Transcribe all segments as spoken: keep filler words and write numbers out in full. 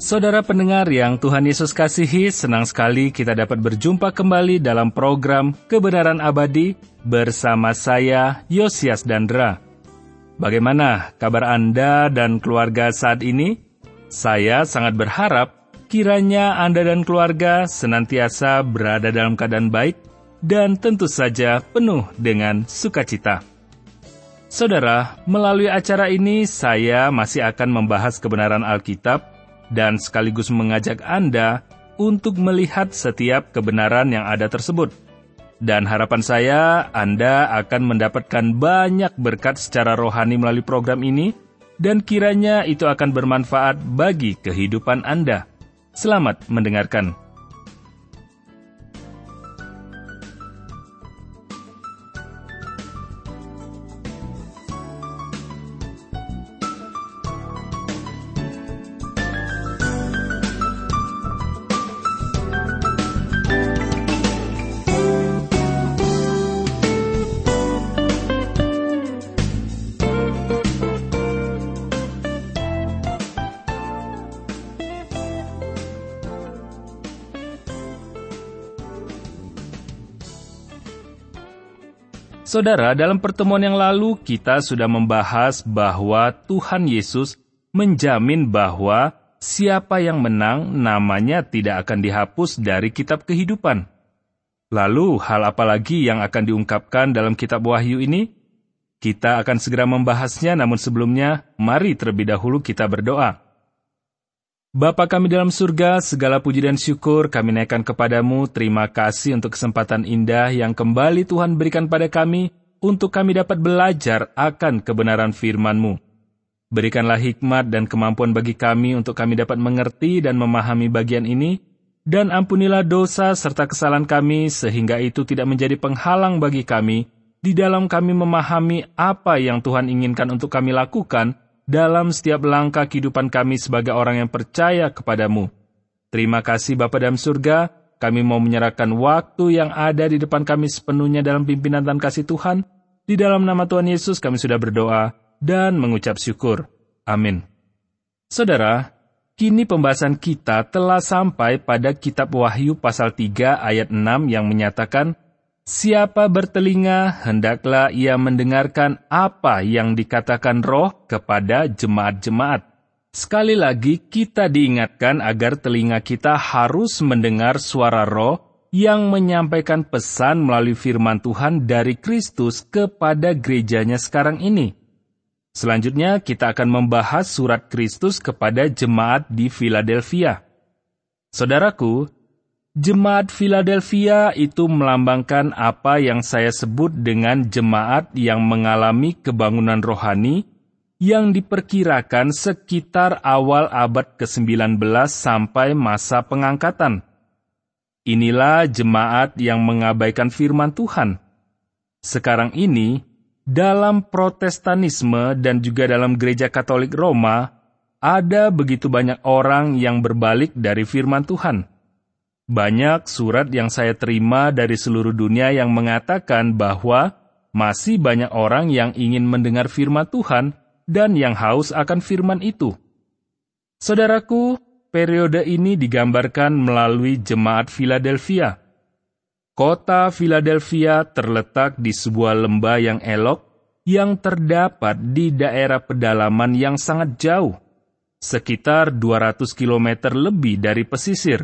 Saudara pendengar yang Tuhan Yesus kasihi, senang sekali kita dapat berjumpa kembali dalam program Kebenaran Abadi bersama saya, Yosias Dandra. Bagaimana kabar Anda dan keluarga saat ini? Saya sangat berharap kiranya Anda dan keluarga senantiasa berada dalam keadaan baik dan tentu saja penuh dengan sukacita. Saudara, melalui acara ini saya masih akan membahas kebenaran Alkitab dan sekaligus mengajak Anda untuk melihat setiap kebenaran yang ada tersebut. Dan harapan saya, Anda akan mendapatkan banyak berkat secara rohani melalui program ini, dan kiranya itu akan bermanfaat bagi kehidupan Anda. Selamat mendengarkan. Saudara, dalam pertemuan yang lalu kita sudah membahas bahwa Tuhan Yesus menjamin bahwa siapa yang menang namanya tidak akan dihapus dari kitab kehidupan. Lalu, hal apa lagi yang akan diungkapkan dalam kitab Wahyu ini? Kita akan segera membahasnya, namun sebelumnya, mari terlebih dahulu kita berdoa. Bapa kami dalam surga, segala puji dan syukur kami naikkan kepadamu. Terima kasih untuk kesempatan indah yang kembali Tuhan berikan pada kami, untuk kami dapat belajar akan kebenaran firman-Mu. Berikanlah hikmat dan kemampuan bagi kami untuk kami dapat mengerti dan memahami bagian ini, dan ampunilah dosa serta kesalahan kami, sehingga itu tidak menjadi penghalang bagi kami, di dalam kami memahami apa yang Tuhan inginkan untuk kami lakukan, dalam setiap langkah kehidupan kami sebagai orang yang percaya kepadamu. Terima kasih Bapa dalam surga, kami mau menyerahkan waktu yang ada di depan kami sepenuhnya dalam pimpinan dan kasih Tuhan. Di dalam nama Tuhan Yesus kami sudah berdoa dan mengucap syukur. Amin. Saudara, kini pembahasan kita telah sampai pada kitab Wahyu pasal tiga ayat enam yang menyatakan, siapa bertelinga, hendaklah ia mendengarkan apa yang dikatakan Roh kepada jemaat-jemaat. Sekali lagi, kita diingatkan agar telinga kita harus mendengar suara Roh yang menyampaikan pesan melalui firman Tuhan dari Kristus kepada gerejanya sekarang ini. Selanjutnya, kita akan membahas surat Kristus kepada jemaat di Philadelphia. Saudaraku, Jemaat Philadelphia itu melambangkan apa yang saya sebut dengan jemaat yang mengalami kebangunan rohani yang diperkirakan sekitar awal abad kesembilan belas sampai masa pengangkatan. Inilah jemaat yang mengabaikan firman Tuhan. Sekarang ini, dalam Protestanisme dan juga dalam Gereja Katolik Roma, ada begitu banyak orang yang berbalik dari firman Tuhan. Banyak surat yang saya terima dari seluruh dunia yang mengatakan bahwa masih banyak orang yang ingin mendengar firman Tuhan dan yang haus akan firman itu. Saudaraku, periode ini digambarkan melalui jemaat Philadelphia. Kota Philadelphia terletak di sebuah lembah yang elok yang terdapat di daerah pedalaman yang sangat jauh, sekitar dua ratus kilometer lebih dari pesisir.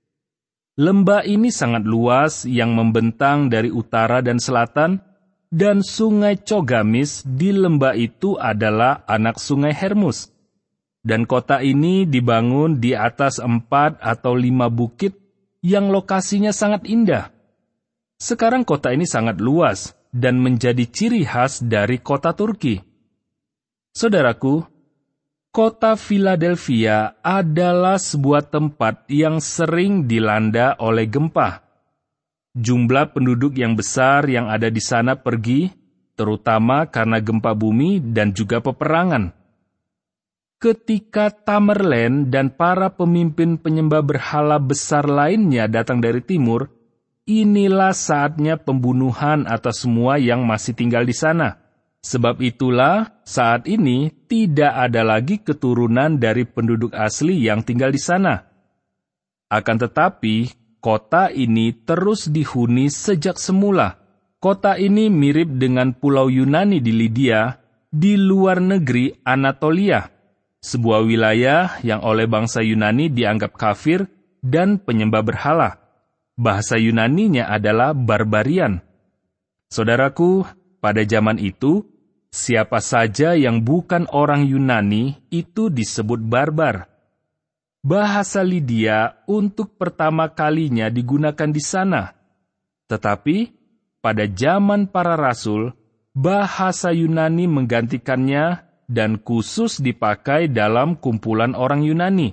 Lembah ini sangat luas yang membentang dari utara dan selatan, dan sungai Cogamis di lembah itu adalah anak sungai Hermus. Dan kota ini dibangun di atas empat atau lima bukit yang lokasinya sangat indah. Sekarang kota ini sangat luas dan menjadi ciri khas dari kota Turki. Saudaraku, kota Philadelphia adalah sebuah tempat yang sering dilanda oleh gempa. Jumlah penduduk yang besar yang ada di sana pergi, terutama karena gempa bumi dan juga peperangan. Ketika Tamerlane dan para pemimpin penyembah berhala besar lainnya datang dari timur, inilah saatnya pembunuhan atas semua yang masih tinggal di sana. Sebab itulah saat ini tidak ada lagi keturunan dari penduduk asli yang tinggal di sana. Akan tetapi, kota ini terus dihuni sejak semula. Kota ini mirip dengan pulau Yunani di Lydia, di luar negeri Anatolia, sebuah wilayah yang oleh bangsa Yunani dianggap kafir dan penyembah berhala. Bahasa Yunaninya adalah barbarian. Saudaraku, pada zaman itu, siapa saja yang bukan orang Yunani itu disebut barbar. Bahasa Lydia untuk pertama kalinya digunakan di sana. Tetapi, pada zaman para rasul, bahasa Yunani menggantikannya dan khusus dipakai dalam kumpulan orang Yunani.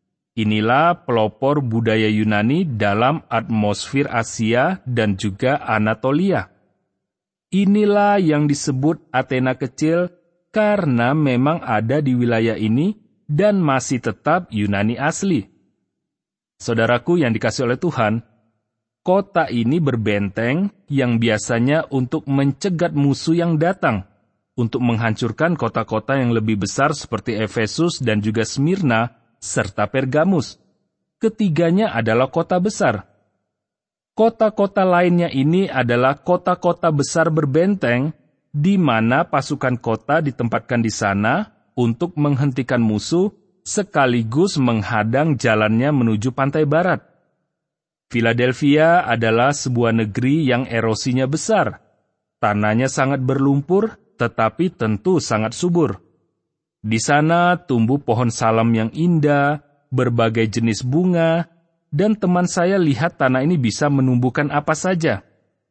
Inilah pelopor budaya Yunani dalam atmosfer Asia dan juga Anatolia. Inilah yang disebut Athena kecil karena memang ada di wilayah ini dan masih tetap Yunani asli. Saudaraku yang dikasihi oleh Tuhan, kota ini berbenteng yang biasanya untuk mencegat musuh yang datang, untuk menghancurkan kota-kota yang lebih besar seperti Efesus dan juga Smyrna, serta Pergamus. Ketiganya adalah kota besar. Kota-kota lainnya ini adalah kota-kota besar berbenteng, di mana pasukan kota ditempatkan di sana untuk menghentikan musuh, sekaligus menghadang jalannya menuju pantai barat. Philadelphia adalah sebuah negeri yang erosinya besar. Tanahnya sangat berlumpur, tetapi tentu sangat subur. Di sana tumbuh pohon salam yang indah, berbagai jenis bunga, dan teman saya lihat tanah ini bisa menumbuhkan apa saja.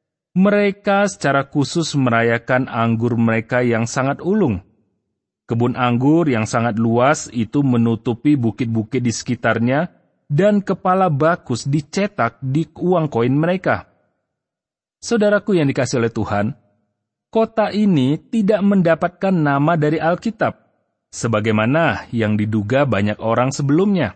Mereka secara khusus merayakan anggur mereka yang sangat ulung. Kebun anggur yang sangat luas itu menutupi bukit-bukit di sekitarnya, dan kepala bakus dicetak di uang koin mereka. Saudaraku yang dikasihi oleh Tuhan, kota ini tidak mendapatkan nama dari Alkitab, sebagaimana yang diduga banyak orang sebelumnya.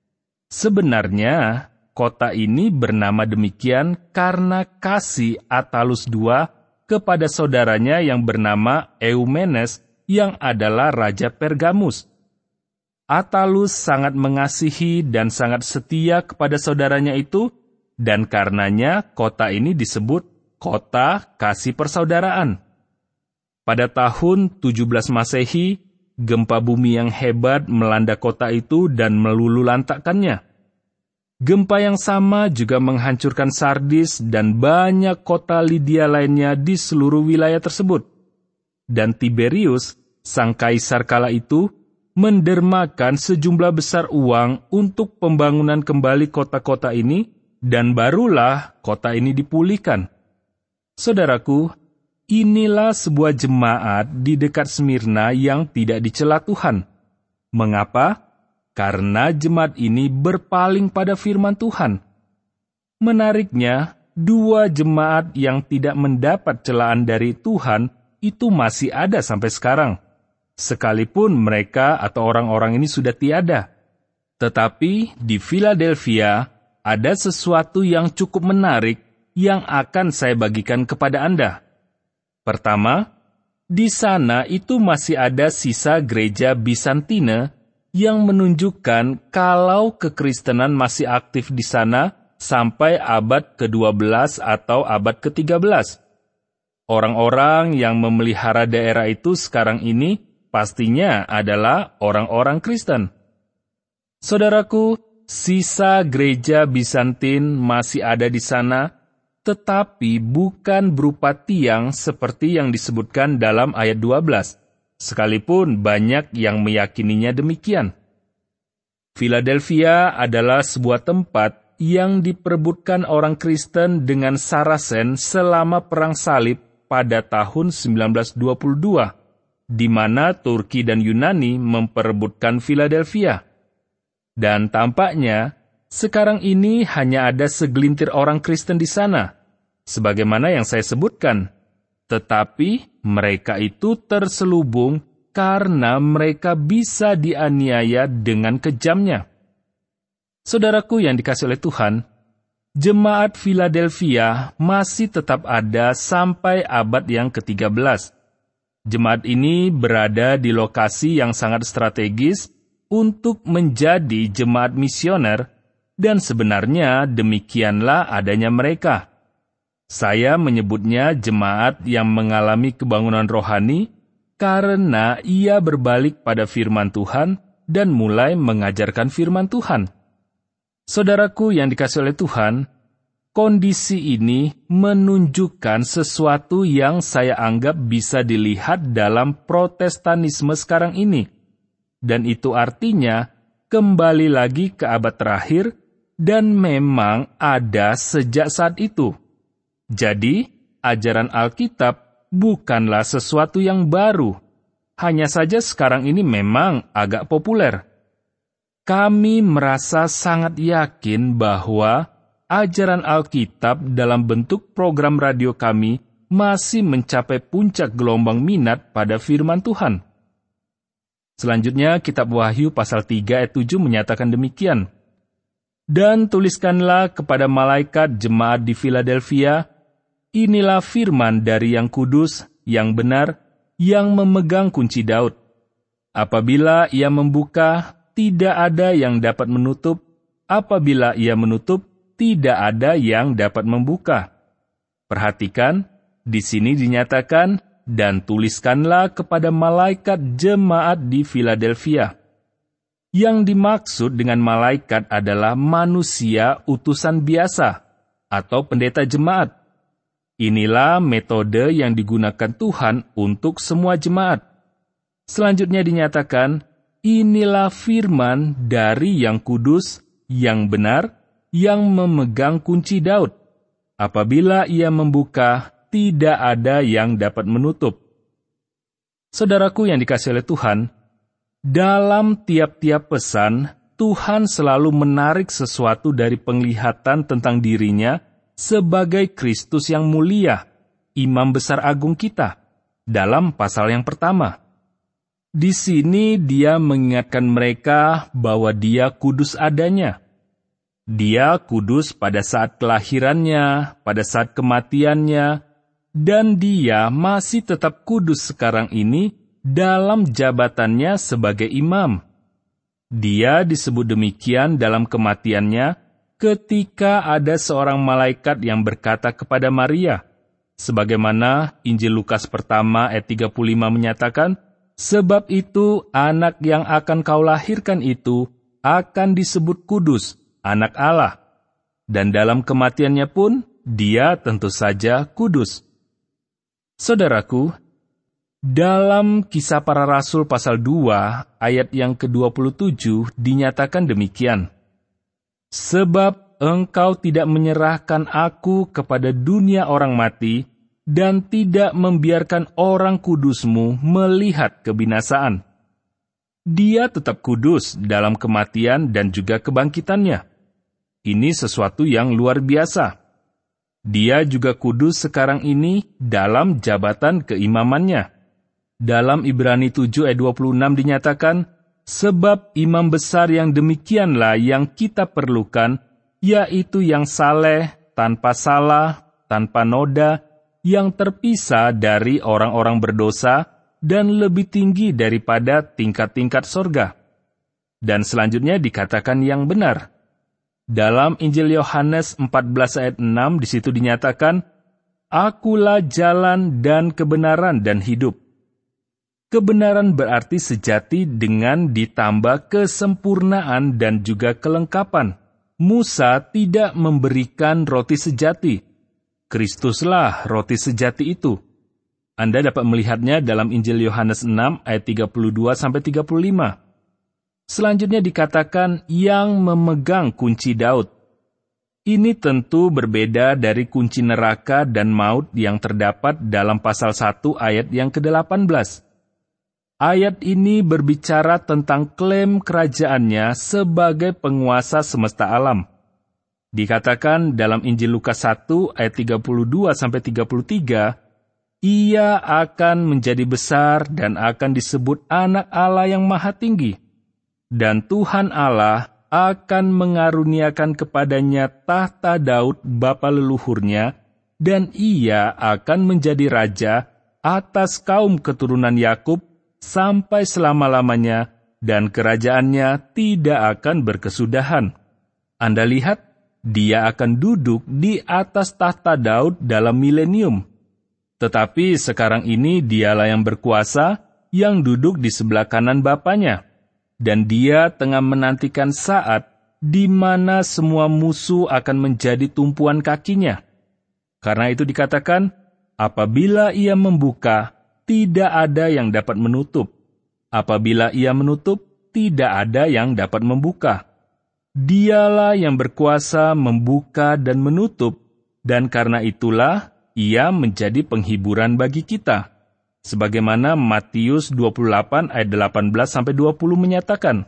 Sebenarnya, kota ini bernama demikian karena kasih Attalus kedua kepada saudaranya yang bernama Eumenes yang adalah Raja Pergamus. Attalus sangat mengasihi dan sangat setia kepada saudaranya itu, dan karenanya kota ini disebut Kota Kasih Persaudaraan. Pada tahun tujuh belas Masehi, gempa bumi yang hebat melanda kota itu dan melululantakkannya. Gempa yang sama juga menghancurkan Sardis dan banyak kota Lydia lainnya di seluruh wilayah tersebut. Dan Tiberius, sang kaisar kala itu, mendermakan sejumlah besar uang untuk pembangunan kembali kota-kota ini, dan barulah kota ini dipulihkan. Saudaraku, inilah sebuah jemaat di dekat Smyrna yang tidak dicela Tuhan. Mengapa? Karena jemaat ini berpaling pada firman Tuhan. Menariknya, dua jemaat yang tidak mendapat celaan dari Tuhan itu masih ada sampai sekarang. Sekalipun mereka atau orang-orang ini sudah tiada. Tetapi di Philadelphia ada sesuatu yang cukup menarik yang akan saya bagikan kepada Anda. Pertama, di sana itu masih ada sisa gereja Bizantina yang menunjukkan kalau kekristenan masih aktif di sana sampai abad kedua belas atau abad ketiga belas. Orang-orang yang memelihara daerah itu sekarang ini pastinya adalah orang-orang Kristen. Saudaraku, sisa gereja Bizantin masih ada di sana, tetapi bukan berupa tiang seperti yang disebutkan dalam ayat dua belas, sekalipun banyak yang meyakininya demikian. Philadelphia adalah sebuah tempat yang diperebutkan orang Kristen dengan Saracen selama Perang Salib pada tahun sembilan belas dua puluh dua, di mana Turki dan Yunani memperebutkan Philadelphia. Dan tampaknya, sekarang ini hanya ada segelintir orang Kristen di sana, sebagaimana yang saya sebutkan. Tetapi mereka itu terselubung karena mereka bisa dianiaya dengan kejamnya. Saudaraku yang dikasihi oleh Tuhan, jemaat Philadelphia masih tetap ada sampai abad yang ketiga belas. Jemaat ini berada di lokasi yang sangat strategis untuk menjadi jemaat misioner, dan sebenarnya demikianlah adanya mereka. Saya menyebutnya jemaat yang mengalami kebangunan rohani karena ia berbalik pada firman Tuhan dan mulai mengajarkan firman Tuhan. Saudaraku yang dikasihi oleh Tuhan, kondisi ini menunjukkan sesuatu yang saya anggap bisa dilihat dalam Protestanisme sekarang ini. Dan itu artinya kembali lagi ke abad terakhir dan memang ada sejak saat itu. Jadi, ajaran Alkitab bukanlah sesuatu yang baru. Hanya saja sekarang ini memang agak populer. Kami merasa sangat yakin bahwa ajaran Alkitab dalam bentuk program radio kami masih mencapai puncak gelombang minat pada firman Tuhan. Selanjutnya, kitab Wahyu pasal tiga ayat tujuh menyatakan demikian. Dan tuliskanlah kepada malaikat jemaat di Philadelphia, inilah firman dari yang kudus, yang benar, yang memegang kunci Daud. Apabila ia membuka, tidak ada yang dapat menutup. Apabila ia menutup, tidak ada yang dapat membuka. Perhatikan, di sini dinyatakan, dan tuliskanlah kepada malaikat jemaat di Philadelphia. Yang dimaksud dengan malaikat adalah manusia utusan biasa, atau pendeta jemaat. Inilah metode yang digunakan Tuhan untuk semua jemaat. Selanjutnya dinyatakan, inilah firman dari yang kudus, yang benar, yang memegang kunci Daud. Apabila ia membuka, tidak ada yang dapat menutup. Saudaraku yang dikasihi oleh Tuhan, dalam tiap-tiap pesan, Tuhan selalu menarik sesuatu dari penglihatan tentang dirinya sebagai Kristus yang mulia, Imam Besar Agung kita, dalam pasal yang pertama. Di sini dia mengingatkan mereka bahwa dia kudus adanya. Dia kudus pada saat kelahirannya, pada saat kematiannya, dan dia masih tetap kudus sekarang ini dalam jabatannya sebagai imam. Dia disebut demikian dalam kematiannya ketika ada seorang malaikat yang berkata kepada Maria, sebagaimana Injil Lukas pertama ayat tiga puluh lima menyatakan, sebab itu anak yang akan kau lahirkan itu akan disebut kudus, anak Allah. Dan dalam kematiannya pun, dia tentu saja kudus. Saudaraku, dalam Kisah Para Rasul pasal dua, ayat yang ke dua puluh tujuh, dinyatakan demikian. Sebab engkau tidak menyerahkan aku kepada dunia orang mati, dan tidak membiarkan orang kudusmu melihat kebinasaan. Dia tetap kudus dalam kematian dan juga kebangkitannya. Ini sesuatu yang luar biasa. Dia juga kudus sekarang ini dalam jabatan keimamannya. Dalam Ibrani tujuh ayat dua puluh enam dinyatakan, sebab imam besar yang demikianlah yang kita perlukan, yaitu yang saleh, tanpa salah, tanpa noda, yang terpisah dari orang-orang berdosa, dan lebih tinggi daripada tingkat-tingkat sorga. Dan selanjutnya dikatakan yang benar. Dalam Injil Yohanes empat belas ayat enam di situ dinyatakan, Akulah jalan dan kebenaran dan hidup. Kebenaran berarti sejati dengan ditambah kesempurnaan dan juga kelengkapan. Musa tidak memberikan roti sejati. Kristuslah roti sejati itu. Anda dapat melihatnya dalam Injil Yohanes enam ayat tiga puluh dua sampai tiga puluh lima. Selanjutnya dikatakan yang memegang kunci Daud. Ini tentu berbeda dari kunci neraka dan maut yang terdapat dalam pasal satu ayat yang ke delapan belas. Ayat ini berbicara tentang klaim kerajaannya sebagai penguasa semesta alam. Dikatakan dalam Injil Lukas satu ayat tiga puluh dua sampai tiga puluh tiga, ia akan menjadi besar dan akan disebut anak Allah yang maha tinggi. Dan Tuhan Allah akan mengaruniakan kepadanya tahta Daud bapa leluhurnya, dan ia akan menjadi raja atas kaum keturunan Yakub sampai selama-lamanya, dan kerajaannya tidak akan berkesudahan. Anda lihat, dia akan duduk di atas tahta Daud dalam milenium. Tetapi sekarang ini dialah yang berkuasa, yang duduk di sebelah kanan Bapanya. Dan dia tengah menantikan saat di mana semua musuh akan menjadi tumpuan kakinya. Karena itu dikatakan, apabila ia membuka, tidak ada yang dapat menutup. Apabila ia menutup, tidak ada yang dapat membuka. Dialah yang berkuasa membuka dan menutup, dan karena itulah ia menjadi penghiburan bagi kita. Sebagaimana Matius dua puluh delapan ayat delapan belas sampai dua puluh menyatakan.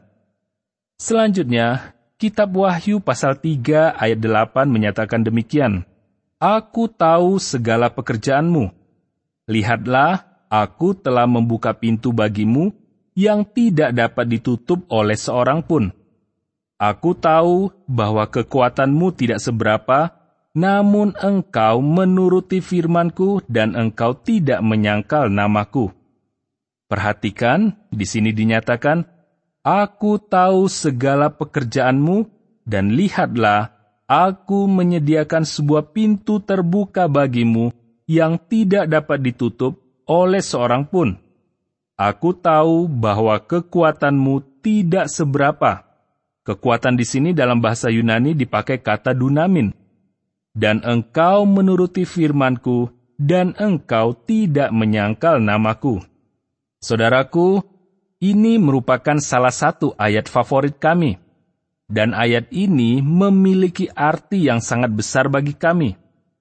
Selanjutnya, Kitab Wahyu pasal tiga ayat delapan menyatakan demikian. Aku tahu segala pekerjaanmu. Lihatlah, aku telah membuka pintu bagimu yang tidak dapat ditutup oleh seorang pun. Aku tahu bahwa kekuatanmu tidak seberapa, namun engkau menuruti firman-Ku dan engkau tidak menyangkal nama-Ku. Perhatikan, di sini dinyatakan, aku tahu segala pekerjaanmu, dan lihatlah, aku menyediakan sebuah pintu terbuka bagimu yang tidak dapat ditutup oleh seorang pun. Aku tahu bahwa kekuatanmu tidak seberapa. Kekuatan di sini dalam bahasa Yunani dipakai kata dunamin. Dan engkau menuruti firman-Ku, dan engkau tidak menyangkal nama-Ku. Saudaraku, ini merupakan salah satu ayat favorit kami. Dan ayat ini memiliki arti yang sangat besar bagi kami.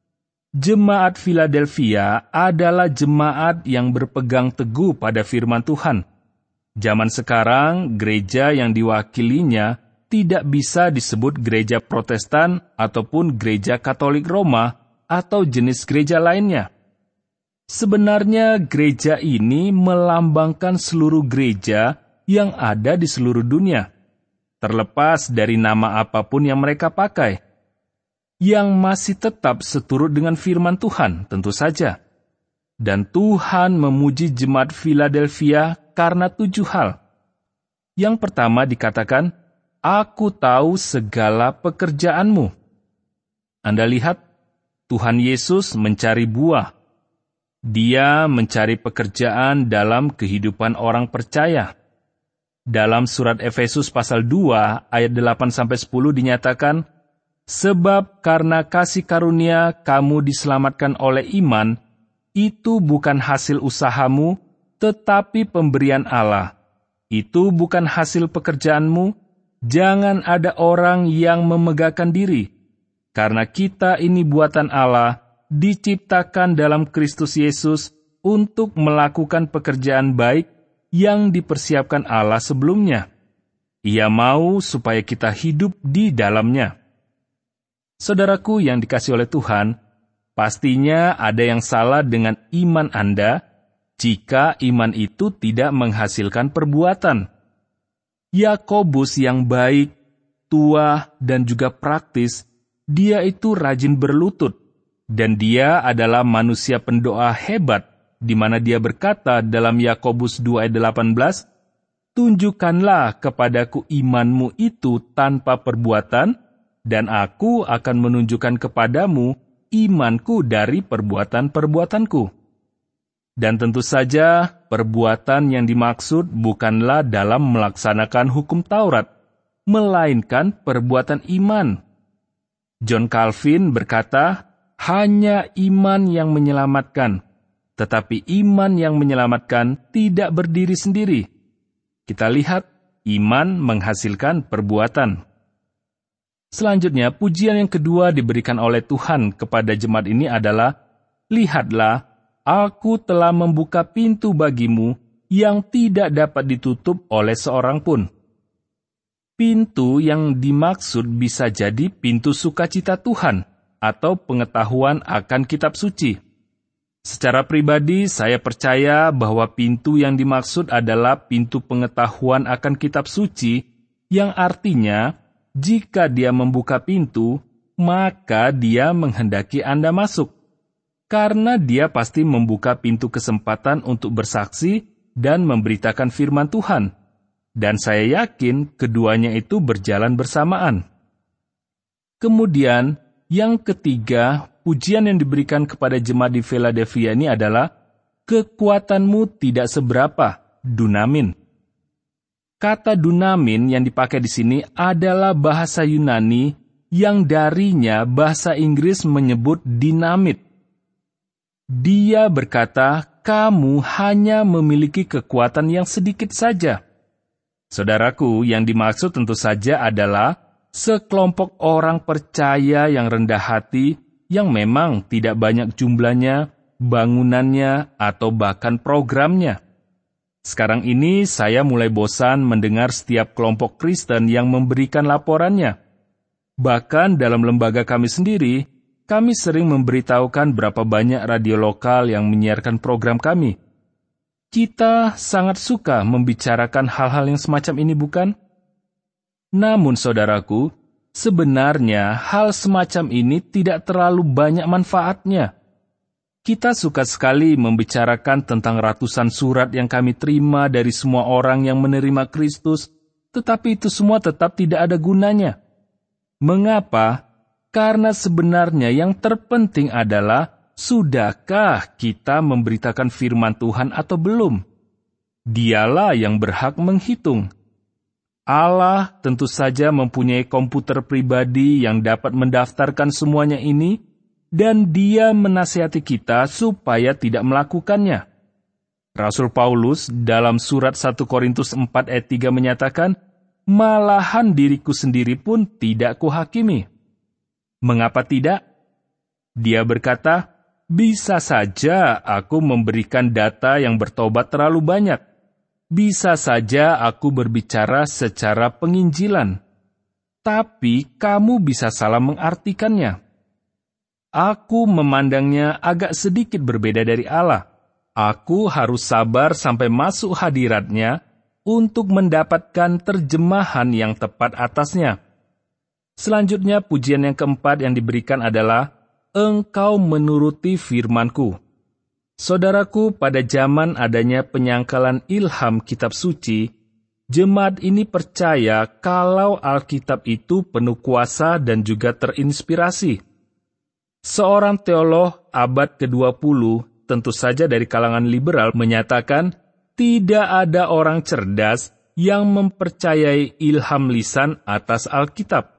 Jemaat Philadelphia adalah jemaat yang berpegang teguh pada firman Tuhan. Zaman sekarang, gereja yang diwakilinya tidak bisa disebut gereja Protestan ataupun gereja Katolik Roma atau jenis gereja lainnya. Sebenarnya gereja ini melambangkan seluruh gereja yang ada di seluruh dunia, terlepas dari nama apapun yang mereka pakai, yang masih tetap seturut dengan firman Tuhan, tentu saja. Dan Tuhan memuji jemaat Philadelphia karena tujuh hal. Yang pertama dikatakan, aku tahu segala pekerjaanmu. Anda lihat, Tuhan Yesus mencari buah. Dia mencari pekerjaan dalam kehidupan orang percaya. Dalam surat Efesus pasal dua ayat delapan sampai sepuluh dinyatakan, sebab karena kasih karunia kamu diselamatkan oleh iman, itu bukan hasil usahamu, tetapi pemberian Allah. Itu bukan hasil pekerjaanmu, jangan ada orang yang memegahkan diri, karena kita ini buatan Allah, diciptakan dalam Kristus Yesus untuk melakukan pekerjaan baik yang dipersiapkan Allah sebelumnya. Ia mau supaya kita hidup di dalamnya. Saudaraku yang dikasihi oleh Tuhan, pastinya ada yang salah dengan iman Anda jika iman itu tidak menghasilkan perbuatan. Yakobus yang baik, tua, dan juga praktis, dia itu rajin berlutut, dan dia adalah manusia pendoa hebat, di mana dia berkata dalam Yakobus dua ayat delapan belas, tunjukkanlah kepadaku imanmu itu tanpa perbuatan, dan aku akan menunjukkan kepadamu imanku dari perbuatan-perbuatanku. Dan tentu saja, perbuatan yang dimaksud bukanlah dalam melaksanakan hukum Taurat, melainkan perbuatan iman. John Calvin berkata, hanya iman yang menyelamatkan, tetapi iman yang menyelamatkan tidak berdiri sendiri. Kita lihat, iman menghasilkan perbuatan. Selanjutnya, pujian yang kedua diberikan oleh Tuhan kepada jemaat ini adalah, lihatlah, aku telah membuka pintu bagimu yang tidak dapat ditutup oleh seorang pun. Pintu yang dimaksud bisa jadi pintu sukacita Tuhan atau pengetahuan akan kitab suci. Secara pribadi, saya percaya bahwa pintu yang dimaksud adalah pintu pengetahuan akan kitab suci, yang artinya, jika dia membuka pintu, maka dia menghendaki Anda masuk. karena dia pasti membuka pintu kesempatan untuk bersaksi dan memberitakan firman Tuhan. Dan saya yakin keduanya itu berjalan bersamaan. Kemudian, yang ketiga, pujian yang diberikan kepada jemaat di Philadelphia ini adalah kekuatanmu tidak seberapa, dunamin. Kata dunamin yang dipakai di sini adalah bahasa Yunani yang darinya bahasa Inggris menyebut dinamit. Dia berkata, kamu hanya memiliki kekuatan yang sedikit saja. Saudaraku, yang dimaksud tentu saja adalah sekelompok orang percaya yang rendah hati, yang memang tidak banyak jumlahnya, bangunannya, atau bahkan programnya. Sekarang ini saya mulai bosan mendengar setiap kelompok Kristen yang memberikan laporannya. Bahkan dalam lembaga kami sendiri, kami sering memberitahukan berapa banyak radio lokal yang menyiarkan program kami. Kita sangat suka membicarakan hal-hal yang semacam ini, bukan? Namun, saudaraku, sebenarnya hal semacam ini tidak terlalu banyak manfaatnya. Kita suka sekali membicarakan tentang ratusan surat yang kami terima dari semua orang yang menerima Kristus, tetapi itu semua tetap tidak ada gunanya. Mengapa? Karena sebenarnya yang terpenting adalah, sudahkah kita memberitakan firman Tuhan atau belum? Dialah yang berhak menghitung. Allah tentu saja mempunyai komputer pribadi yang dapat mendaftarkan semuanya ini, dan Dia menasihati kita supaya tidak melakukannya. Rasul Paulus dalam surat satu Korintus empat ayat tiga menyatakan, malahan diriku sendiri pun tidak kuhakimi. Mengapa tidak? Dia berkata, bisa saja aku memberikan data yang bertobat terlalu banyak. Bisa saja aku berbicara secara penginjilan. Tapi kamu bisa salah mengartikannya. Aku memandangnya agak sedikit berbeda dari Allah. Aku harus sabar sampai masuk hadiratnya untuk mendapatkan terjemahan yang tepat atasnya. Selanjutnya pujian yang keempat yang diberikan adalah, engkau menuruti firman-Ku. Saudaraku, pada zaman adanya penyangkalan ilham kitab suci, jemaat ini percaya kalau Alkitab itu penuh kuasa dan juga terinspirasi. Seorang teolog abad kedua puluh, tentu saja dari kalangan liberal, menyatakan tidak ada orang cerdas yang mempercayai ilham lisan atas Alkitab.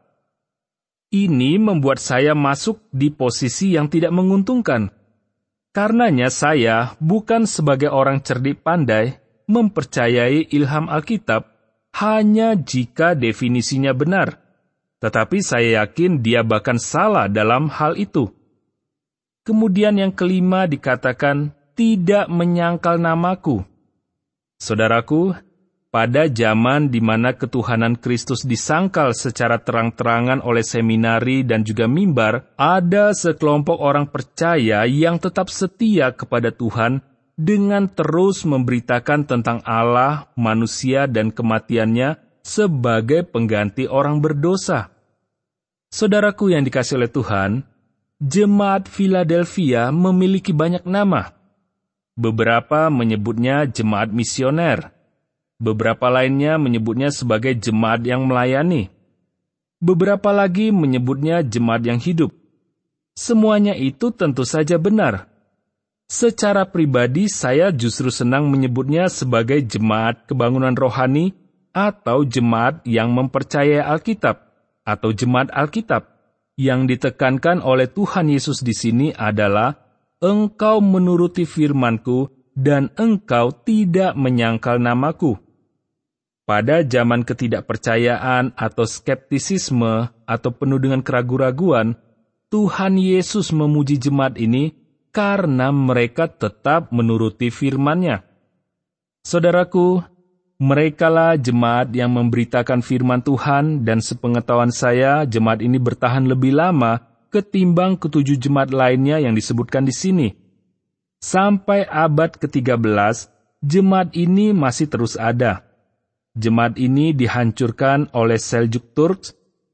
Ini membuat saya masuk di posisi yang tidak menguntungkan. Karenanya saya, bukan sebagai orang cerdik pandai, mempercayai ilham Alkitab hanya jika definisinya benar. Tetapi saya yakin dia bahkan salah dalam hal itu. Kemudian yang kelima dikatakan, tidak menyangkal namaku. Saudaraku, pada zaman di mana ketuhanan Kristus disangkal secara terang-terangan oleh seminari dan juga mimbar, ada sekelompok orang percaya yang tetap setia kepada Tuhan dengan terus memberitakan tentang Allah, manusia, dan kematiannya sebagai pengganti orang berdosa. Saudaraku yang dikasihi oleh Tuhan, jemaat Philadelphia memiliki banyak nama. Beberapa menyebutnya jemaat misioner. Beberapa lainnya menyebutnya sebagai jemaat yang melayani. Beberapa lagi menyebutnya jemaat yang hidup. Semuanya itu tentu saja benar. Secara pribadi, saya justru senang menyebutnya sebagai jemaat kebangunan rohani atau jemaat yang mempercayai Alkitab atau jemaat Alkitab. Yang ditekankan oleh Tuhan Yesus di sini adalah, engkau menuruti firman-Ku dan engkau tidak menyangkal namaku. Pada zaman ketidakpercayaan atau skeptisisme atau penuh dengan keraguan-raguan, Tuhan Yesus memuji jemaat ini karena mereka tetap menuruti firman-Nya. Saudaraku, merekalah jemaat yang memberitakan firman Tuhan, dan sepengetahuan saya, jemaat ini bertahan lebih lama ketimbang ketujuh jemaat lainnya yang disebutkan di sini. Sampai abad ketiga belas, jemaat ini masih terus ada. Jemaat ini dihancurkan oleh Seljuk Turks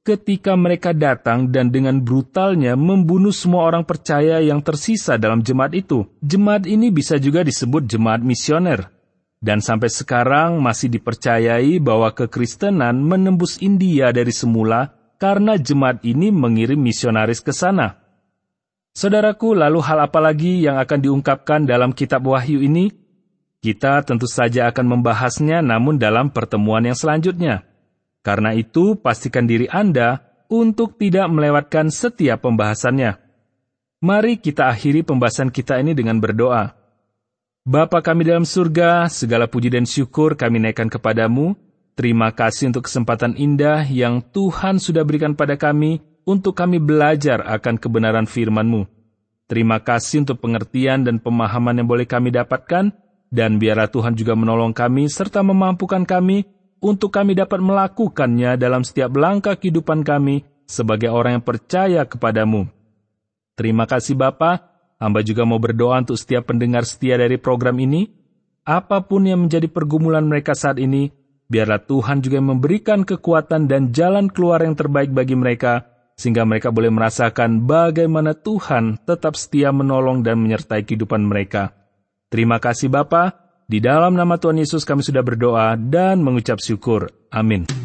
ketika mereka datang dan dengan brutalnya membunuh semua orang percaya yang tersisa dalam jemaat itu. Jemaat ini bisa juga disebut jemaat misioner. Dan sampai sekarang masih dipercayai bahwa kekristenan menembus India dari semula karena jemaat ini mengirim misionaris ke sana. Saudaraku, lalu hal apa lagi yang akan diungkapkan dalam kitab Wahyu ini? Kita tentu saja akan membahasnya namun dalam pertemuan yang selanjutnya. Karena itu, pastikan diri Anda untuk tidak melewatkan setiap pembahasannya. Mari kita akhiri pembahasan kita ini dengan berdoa. Bapa kami dalam surga, segala puji dan syukur kami naikkan kepadamu. Terima kasih untuk kesempatan indah yang Tuhan sudah berikan pada kami untuk kami belajar akan kebenaran firman-Mu. Terima kasih untuk pengertian dan pemahaman yang boleh kami dapatkan, dan biarlah Tuhan juga menolong kami serta memampukan kami untuk kami dapat melakukannya dalam setiap langkah kehidupan kami sebagai orang yang percaya kepadamu. Terima kasih Bapa, hamba juga mau berdoa untuk setiap pendengar setia dari program ini. Apapun yang menjadi pergumulan mereka saat ini, biarlah Tuhan juga memberikan kekuatan dan jalan keluar yang terbaik bagi mereka, sehingga mereka boleh merasakan bagaimana Tuhan tetap setia menolong dan menyertai kehidupan mereka. Terima kasih Bapa, di dalam nama Tuhan Yesus kami sudah berdoa dan mengucap syukur. Amin.